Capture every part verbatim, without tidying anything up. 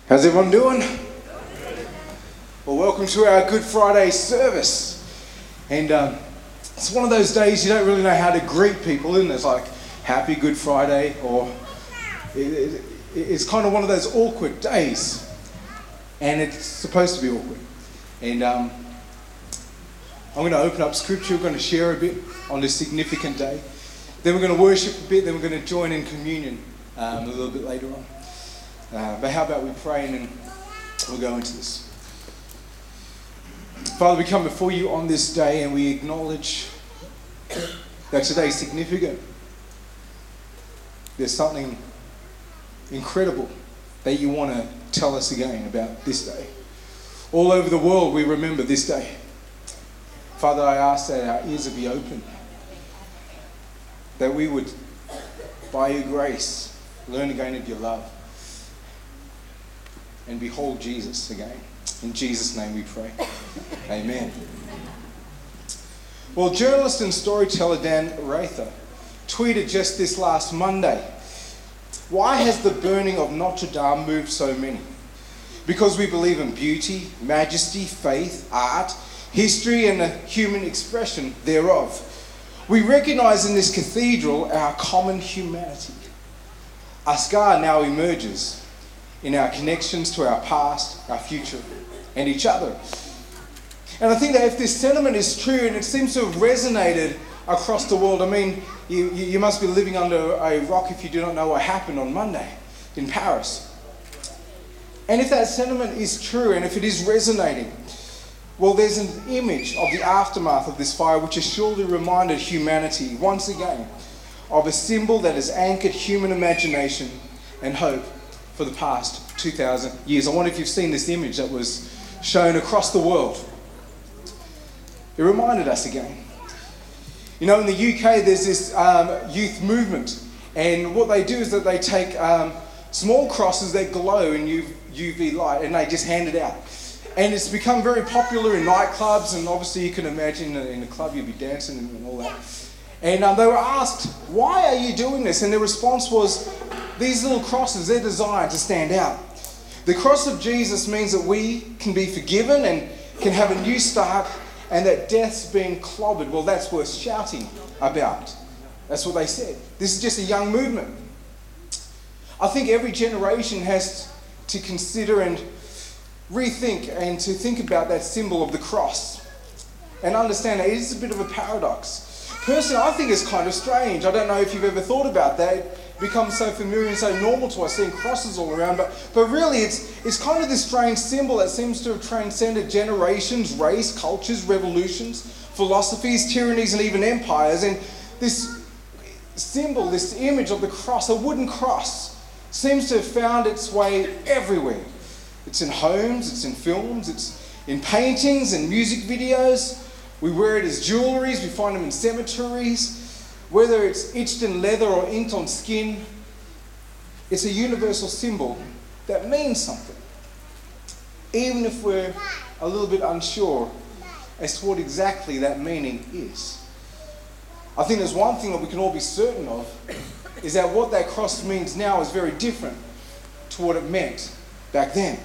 How's everyone doing? Well, welcome to our Good Friday service. And um, it's one of those days you don't really know how to greet people, isn't it? It's like, Happy Good Friday, or it, it, it's kind of one of those awkward days. And it's supposed to be awkward. And um, I'm going to open up scripture, we're going to share a bit on this significant day. Then we're going to worship a bit, then we're going to join in communion um, a little bit later on. Uh, but how about we pray and then we'll go into this. Father, we come before you on this day and we acknowledge that today is significant. There's something incredible that you want to tell us again about this day. All over the world we remember this day. Father, I ask that our ears would be open, that we would, by your grace, learn again of your love and behold Jesus again. In Jesus' name we pray. Amen. Well, journalist and storyteller Dan Rather tweeted just this last Monday, "Why has the burning of Notre Dame moved so many? Because we believe in beauty, majesty, faith, art, history, and the human expression thereof. We recognize in this cathedral our common humanity. A scar now emerges in our connections to our past, our future, and each other." And I think that if this sentiment is true, and it seems to have resonated across the world, I mean, you, you must be living under a rock if you do not know what happened on Monday in Paris. And if that sentiment is true, and if it is resonating, well, there's an image of the aftermath of this fire which has surely reminded humanity, once again, of a symbol that has anchored human imagination and hope for the past two thousand years. I wonder if you've seen this image that was shown across the world. It reminded us again. You know, in the U K, there's this um, youth movement, and what they do is that they take um, small crosses that glow in U V light, and they just hand it out. And it's become very popular in nightclubs, and obviously you can imagine in a club you'd be dancing and all that. And um, they were asked, "Why are you doing this?" And their response was, these little crosses, they're designed to stand out. The cross of Jesus means that we can be forgiven and can have a new start, and that death's been clobbered. Well, that's worth shouting about. That's what they said. This is just a young movement. I think every generation has to consider and rethink and to think about that symbol of the cross and understand that it is a bit of a paradox. Personally, I think it's kind of strange. I don't know if you've ever thought about that. It becomes so familiar and so normal to us, seeing crosses all around. But, but really, it's, it's kind of this strange symbol that seems to have transcended generations, race, cultures, revolutions, philosophies, tyrannies, and even empires. And this symbol, this image of the cross, a wooden cross, seems to have found its way everywhere. It's in homes, it's in films, it's in paintings and music videos. We wear it as jewelries, we find them in cemeteries. Whether it's etched in leather or inked on skin, it's a universal symbol that means something. Even if we're a little bit unsure as to what exactly that meaning is. I think there's one thing that we can all be certain of, is that what that cross means now is very different to what it meant back then.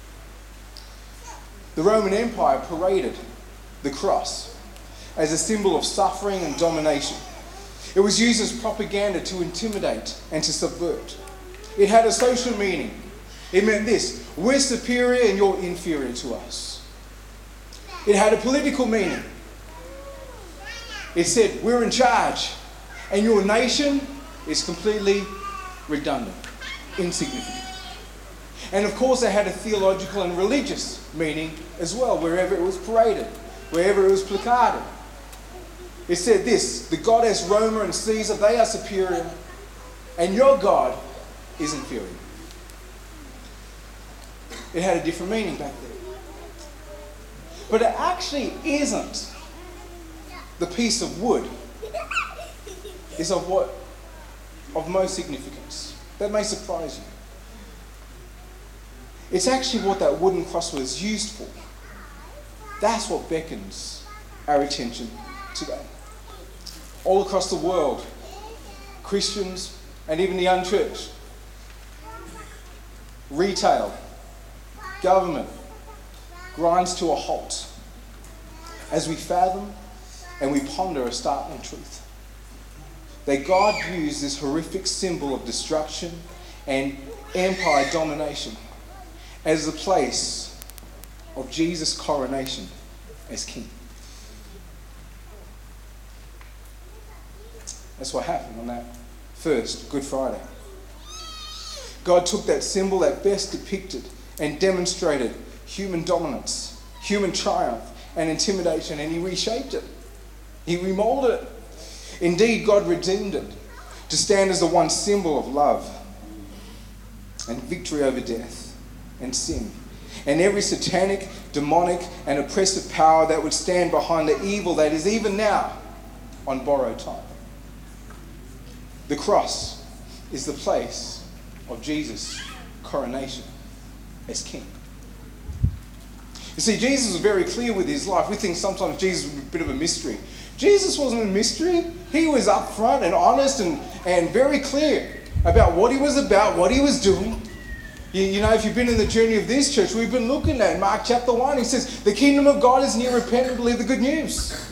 The Roman Empire paraded the cross as a symbol of suffering and domination. It was used as propaganda to intimidate and to subvert. It had a social meaning. It meant this: we're superior and you're inferior to us. It had a political meaning. It said we're in charge and your nation is completely redundant, insignificant. And of course it had a theological and religious meaning as well, wherever it was paraded, wherever it was placarded. It said this: the goddess Roma and Caesar, they are superior, and your God is inferior. It had a different meaning back then. But it actually isn't the piece of wood. It's of what, of most significance. That may surprise you. It's actually what that wooden cross was used for. That's what beckons our attention today. All across the world, Christians and even the unchurched, retail, government grinds to a halt as we fathom and we ponder a startling truth. That God used this horrific symbol of destruction and empire domination as the place of Jesus' coronation as king. That's what happened on that first Good Friday. God took that symbol that best depicted and demonstrated human dominance, human triumph, and intimidation, and he reshaped it. He remolded it. Indeed, God redeemed it to stand as the one symbol of love and victory over death and sin and every satanic, demonic, and oppressive power that would stand behind the evil that is even now on borrowed time. The cross is the place of Jesus' coronation as king. You see, Jesus was very clear with his life. We think sometimes Jesus was a bit of a mystery. Jesus wasn't a mystery. He was upfront and honest and, and very clear about what he was about, what he was doing. You, you know, if you've been in the journey of this church, we've been looking at Mark chapter one. He says, the kingdom of God is near, repent and believe the good news.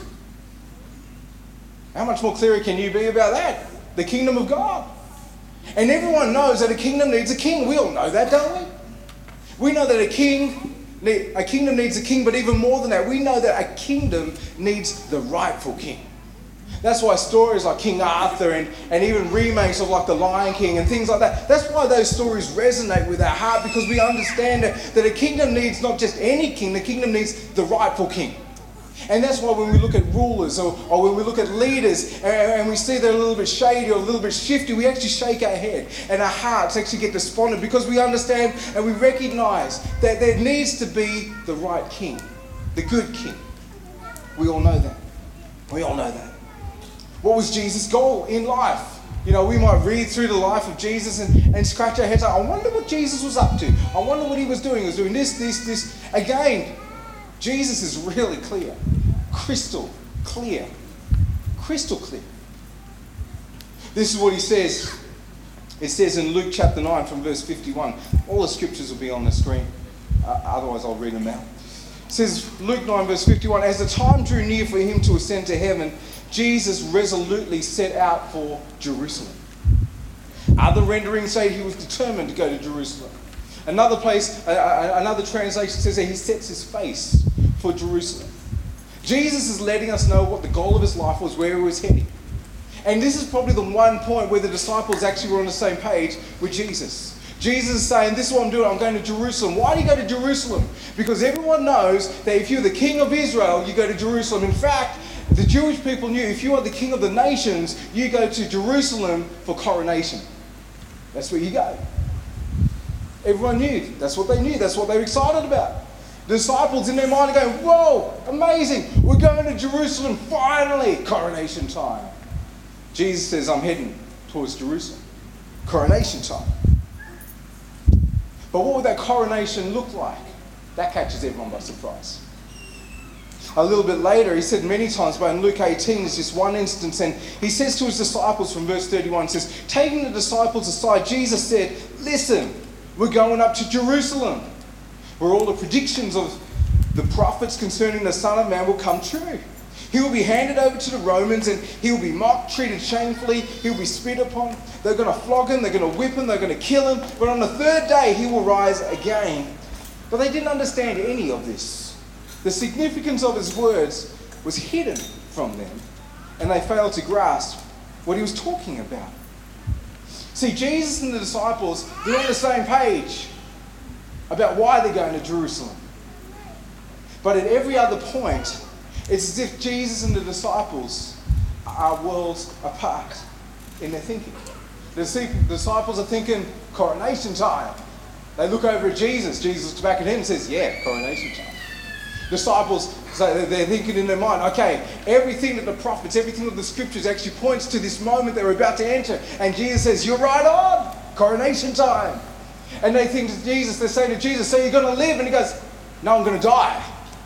How much more clearer can you be about that? The kingdom of God. And everyone knows that a kingdom needs a king. We all know that, don't we? We know that a king, a kingdom needs a king, but even more than that, we know that a kingdom needs the rightful king. That's why stories like King Arthur and, and even remakes of like The Lion King and things like that, that's why those stories resonate with our heart, because we understand that, that a kingdom needs not just any king, the kingdom needs the rightful king. And that's why when we look at rulers or, or when we look at leaders and, and we see they're a little bit shady or a little bit shifty, we actually shake our head and our hearts actually get despondent, because we understand and we recognize that there needs to be the right king, the good king. We all know that. We all know that. What was Jesus' goal in life? You know, we might read through the life of Jesus and, and scratch our heads like, I wonder what Jesus was up to. I wonder what he was doing. He was doing this, this, this. Again, Jesus is really clear. Crystal clear. Crystal clear. This is what he says. It says in Luke chapter nine from verse fifty-one. All the scriptures will be on the screen. Uh, otherwise I'll read them out. It says, Luke nine verse fifty-one, as the time drew near for him to ascend to heaven, Jesus resolutely set out for Jerusalem. Other renderings say he was determined to go to Jerusalem. Another place, uh, another translation says that he sets his face for Jerusalem. Jesus is letting us know what the goal of his life was, where he was heading. And this is probably the one point where the disciples actually were on the same page with Jesus. Jesus is saying, this is what I'm doing, I'm going to Jerusalem. Why do you go to Jerusalem? Because everyone knows that if you're the king of Israel, you go to Jerusalem. In fact, the Jewish people knew if you are the king of the nations, you go to Jerusalem for coronation. That's where you go. Everyone knew. That's what they knew. That's what they were excited about. The disciples in their mind are going, whoa, amazing. We're going to Jerusalem, finally, coronation time. Jesus says, I'm heading towards Jerusalem. Coronation time. But what would that coronation look like? That catches everyone by surprise. A little bit later, he said many times, but in Luke eighteen, there's just one instance, and he says to his disciples from verse thirty-one, says, taking the disciples aside, Jesus said, listen, we're going up to Jerusalem, where all the predictions of the prophets concerning the Son of Man will come true. He will be handed over to the Romans, and he will be mocked, treated shamefully, he will be spit upon. They're going to flog him, they're going to whip him, they're going to kill him, but on the third day he will rise again. But they didn't understand any of this. The significance of his words was hidden from them, and they failed to grasp what he was talking about. See, Jesus and the disciples, they're on the same page about why they're going to Jerusalem. But at every other point, it's as if Jesus and the disciples are worlds apart in their thinking. The disciples are thinking, coronation time. They look over at Jesus. Jesus looks back at him and says, yeah, coronation time. Disciples, so they're thinking in their mind, okay, everything that the prophets, everything that the scriptures actually points to this moment that we're about to enter. And Jesus says, you're right on, coronation time. And they think to Jesus, they say to Jesus, so you're going to live? And he goes, no, I'm going to die.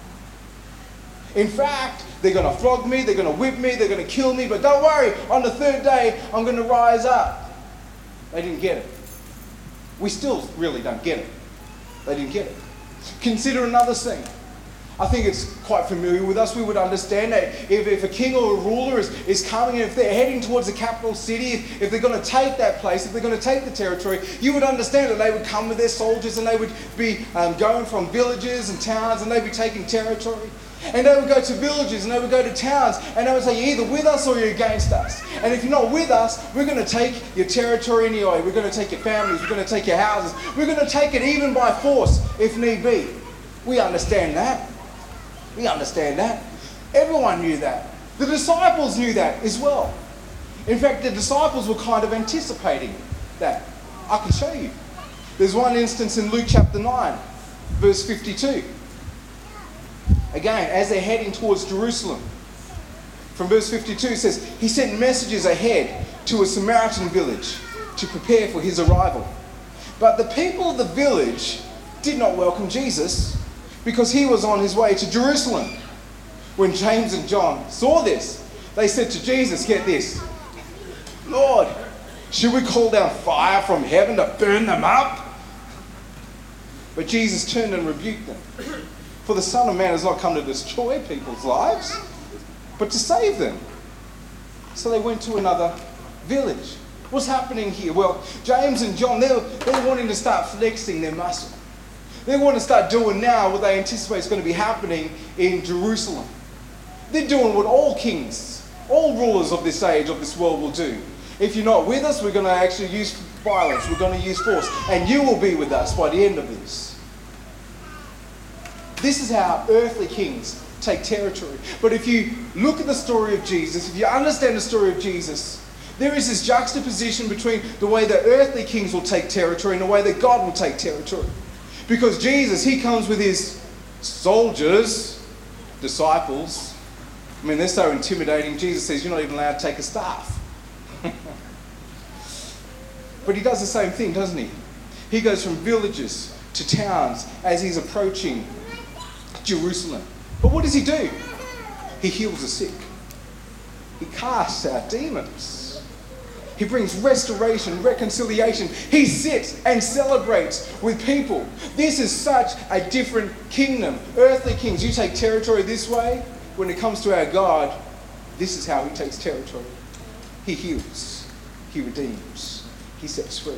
In fact, they're going to flog me, they're going to whip me, they're going to kill me, but don't worry, on the third day, I'm going to rise up. They didn't get it. We still really don't get it. They didn't get it. Consider another thing. I think it's quite familiar with us. We would understand that if, if a king or a ruler is, is coming, and if they're heading towards the capital city, if, if they're going to take that place, if they're going to take the territory, you would understand that they would come with their soldiers and they would be um, going from villages and towns and they'd be taking territory. And they would go to villages and they would go to towns and they would say, you're either with us or you're against us. And if you're not with us, we're going to take your territory anyway. We're going to take your families. We're going to take your houses. We're going to take it even by force if need be. We understand that. We understand that. Everyone knew that. The disciples knew that as well. In fact, the disciples were kind of anticipating that. I can show you. There's one instance in Luke chapter nine, verse fifty-two. Again, as they're heading towards Jerusalem, from verse fifty-two it says, he sent messages ahead to a Samaritan village to prepare for his arrival. But the people of the village did not welcome Jesus because he was on his way to Jerusalem. When James and John saw this, they said to Jesus, get this, Lord, should we call down fire from heaven to burn them up? But Jesus turned and rebuked them. For the Son of Man has not come to destroy people's lives, but to save them. So they went to another village. What's happening here? Well, James and John, they're, they're wanting to start flexing their muscle. They want to start doing now what they anticipate is going to be happening in Jerusalem. They're doing what all kings, all rulers of this age, of this world will do. If you're not with us, we're going to actually use violence. We're going to use force. And you will be with us by the end of this. This is how earthly kings take territory. But if you look at the story of Jesus, if you understand the story of Jesus, there is this juxtaposition between the way that earthly kings will take territory and the way that God will take territory. Because Jesus, he comes with his soldiers, disciples. I mean, they're so intimidating. Jesus says, you're not even allowed to take a staff. But he does the same thing, doesn't he? He goes from villages to towns as he's approaching Jerusalem. But what does he do? He heals the sick. He casts out demons. He brings restoration, reconciliation. He sits and celebrates with people. This is such a different kingdom. Earthly kings, you take territory this way. When it comes to our God, this is how he takes territory. He heals. He redeems. He sets free.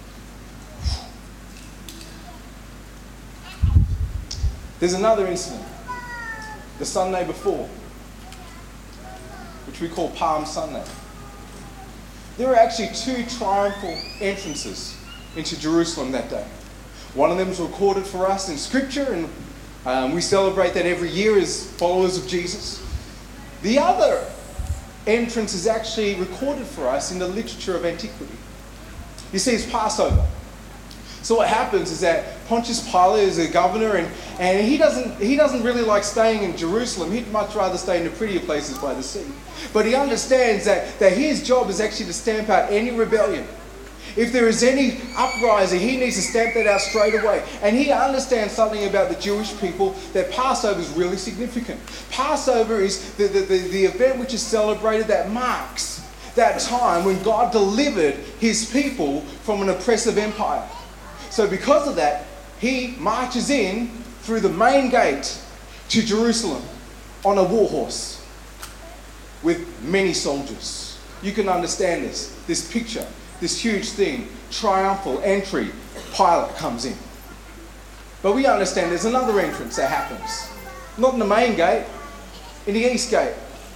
There's another incident, the Sunday before, which we call Palm Sunday. There were actually two triumphal entrances into Jerusalem that day. One of them is recorded for us in Scripture, and um, we celebrate that every year as followers of Jesus. The other entrance is actually recorded for us in the literature of antiquity. You see, it's Passover. So what happens is that Pontius Pilate is a governor, and, and he doesn't he doesn't really like staying in Jerusalem. He'd much rather stay in the prettier places by the sea. But he understands that, that his job is actually to stamp out any rebellion. If there is any uprising, he needs to stamp that out straight away. And he understands something about the Jewish people, that Passover is really significant. Passover is the, the, the, the event which is celebrated that marks that time when God delivered his people from an oppressive empire. So because of that, he marches in through the main gate to Jerusalem on a war horse with many soldiers. You can understand this, this picture, this huge thing, triumphal entry. Pilate comes in. But we understand there's another entrance that happens. Not in the main gate, in the east gate.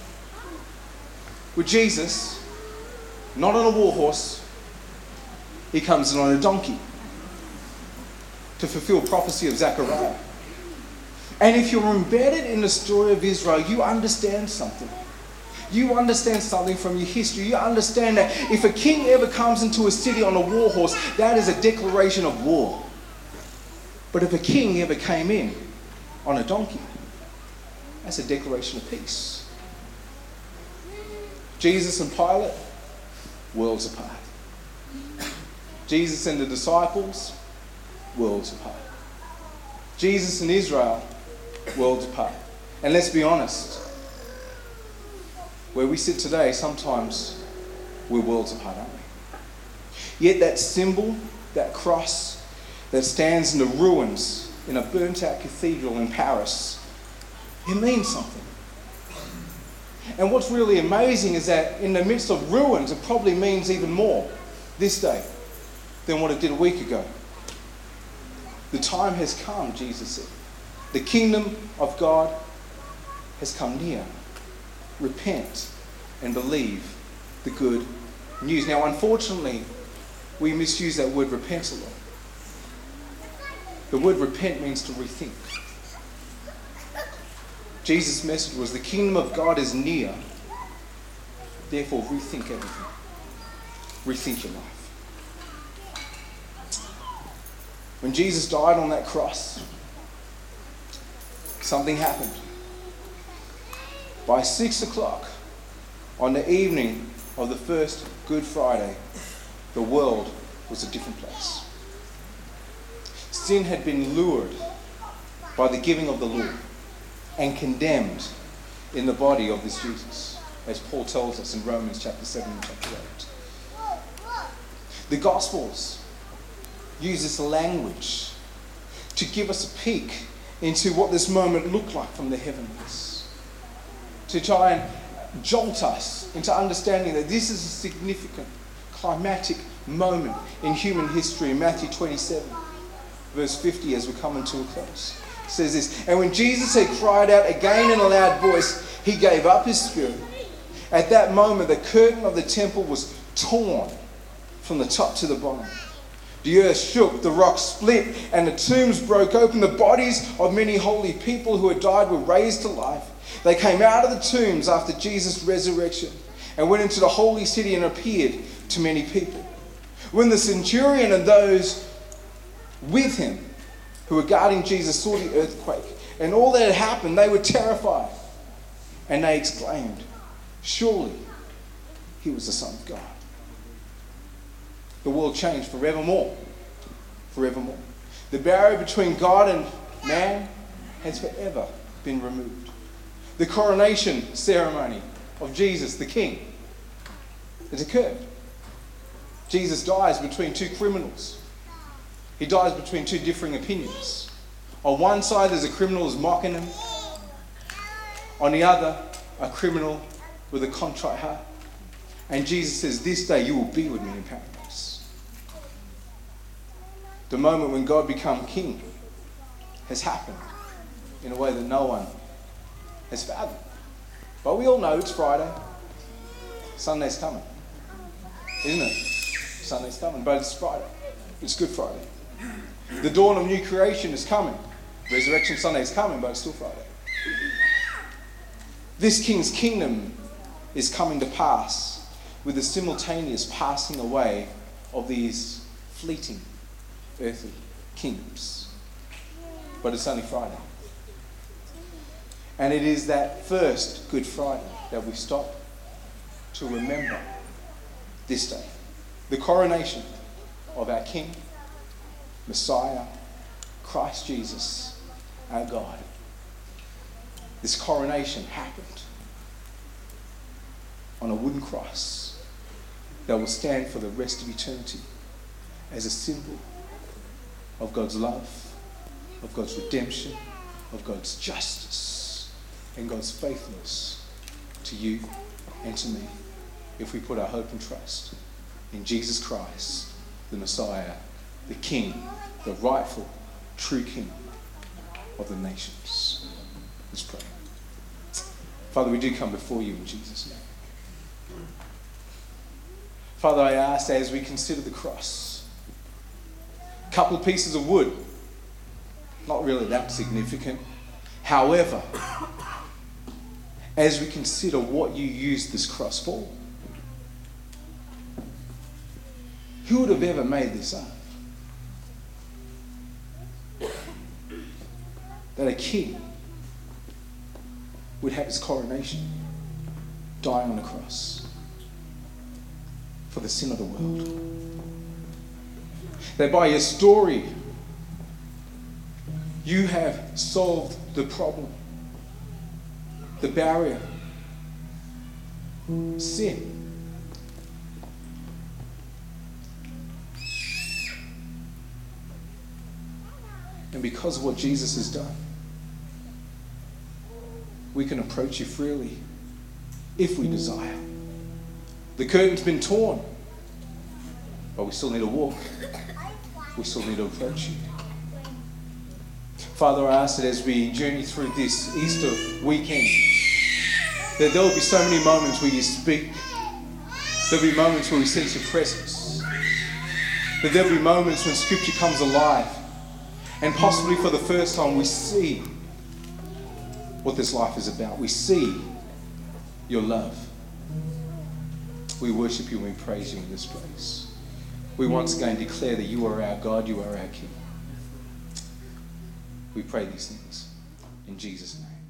With Jesus, not on a war horse, he comes in on a donkey to fulfill prophecy of Zechariah. And if you're embedded in the story of Israel, you understand something. You understand something from your history. You understand that if a king ever comes into a city on a war horse, that is a declaration of war. But if a king ever came in on a donkey, that's a declaration of peace. Jesus and Pilate, worlds apart. Jesus and the disciples, worlds apart. Jesus and Israel, worlds apart. And let's be honest, where we sit today, sometimes we're worlds apart, aren't we? Yet that symbol, that cross that stands in the ruins in a burnt-out cathedral in Paris, it means something. And what's really amazing is that in the midst of ruins, it probably means even more this day than what it did a week ago. The time has come, Jesus said. The kingdom of God has come near. Repent and believe the good news. Now, unfortunately, we misuse that word repent a lot. The word repent means to rethink. Jesus' message was the kingdom of God is near. Therefore, rethink everything. Rethink your life. When Jesus died on that cross, something happened. By six o'clock on the evening of the first Good Friday, the world was a different place. Sin had been lured by the giving of the law and condemned in the body of this Jesus, as Paul tells us in Romans chapter seven and chapter eight. The Gospels use this language to give us a peek into what this moment looked like from the heavens, to try and jolt us into understanding that this is a significant, climatic moment in human history. In Matthew twenty-seven, verse fifty, as we're coming to a close, says this: "And when Jesus had cried out again in a loud voice, he gave up his spirit. At that moment, the curtain of the temple was torn from the top to the bottom. The earth shook, the rocks split, and the tombs broke open. The bodies of many holy people who had died were raised to life. They came out of the tombs after Jesus' resurrection and went into the holy city and appeared to many people. When the centurion and those with him who were guarding Jesus saw the earthquake and all that had happened, they were terrified. And they exclaimed, 'Surely he was the Son of God.'" The world changed forevermore. Forevermore. The barrier between God and man has forever been removed. The coronation ceremony of Jesus, the King, has occurred. Jesus dies between two criminals. He dies between two differing opinions. On one side, there's a criminal who's mocking him. On the other, a criminal with a contrite heart. And Jesus says, "This day you will be with me in paradise." The moment when God became king has happened in a way that no one has fathomed. But we all know it's Friday. Sunday's coming. Isn't it? Sunday's coming, but it's Friday. It's Good Friday. The dawn of new creation is coming. Resurrection Sunday is coming, but it's still Friday. This king's kingdom is coming to pass with the simultaneous passing away of these fleeting earthly kingdoms. But it's only Friday. And it is that first Good Friday that we stop to remember this day. The coronation of our King, Messiah, Christ Jesus, our God. This coronation happened on a wooden cross that will stand for the rest of eternity as a symbol of God's love, of God's redemption, of God's justice, and God's faithfulness to you and to me if we put our hope and trust in Jesus Christ, the Messiah, the King, the rightful, true King of the nations. Let's pray. Father, we do come before you in Jesus' name. Father, I ask as we consider the cross, a couple of pieces of wood, not really that significant. However, as we consider what you used this cross for, who would have ever made this up? That a king would have his coronation die on a cross for the sin of the world. That by your story, you have solved the problem, the barrier, sin. And because of what Jesus has done, we can approach you freely if we desire. The curtain's been torn, but we still need to walk. We still need to approach you. Father, I ask that as we journey through this Easter weekend, that there will be so many moments where you speak. There'll be moments where we sense your presence. That there'll be moments when Scripture comes alive. And possibly for the first time we see what this life is about. We see your love. We worship you and we praise you in this place. We once again declare that you are our God, you are our King. We pray these things in Jesus' name.